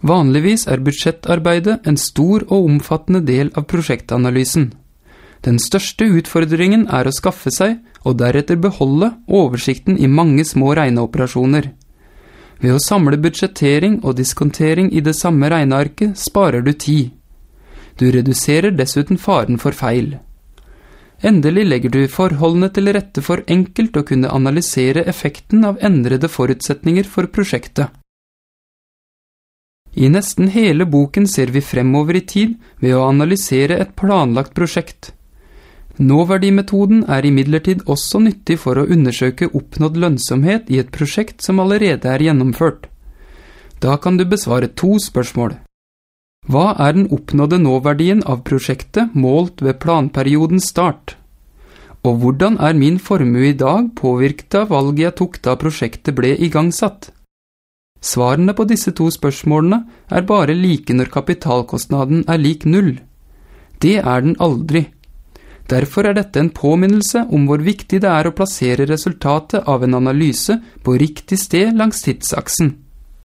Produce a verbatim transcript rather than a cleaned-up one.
Vanligvis er budsjettarbeidet en stor og omfattende del av prosjektanalysen. Den største utfordringen er å skaffe seg, og deretter beholde, oversikten i mange små regneoperasjoner. Ved å samle budsjettering og diskontering i det samme regnearket sparer du tid. Du reduserer dessuten faren for feil. Endelig legger du forholdene til rette for enkelt å kunne analysere effekten av endrede forutsetninger for prosjektet. I nesten hele boken ser vi fremover i tid ved å analysere et planlagt prosjekt. Nåverdimetoden er imidlertid også nyttig for å undersøke oppnådd lønnsomhet i et prosjekt som allerede er gjennomført. Da kan du besvare to spørsmål. Hva er den oppnådde nåverdien av prosjektet målt ved planperiodens start? Og hvordan er min formue i dag påvirket av valget jeg tok da prosjektet ble igangsatt? Svarene på disse to spørsmålene er bare like når kapitalkostnaden er lik null. Det er den aldri. Derfor er dette en påminnelse om hvor viktig det er å plassere resultatet av en analyse på riktig sted langs tidsaksen.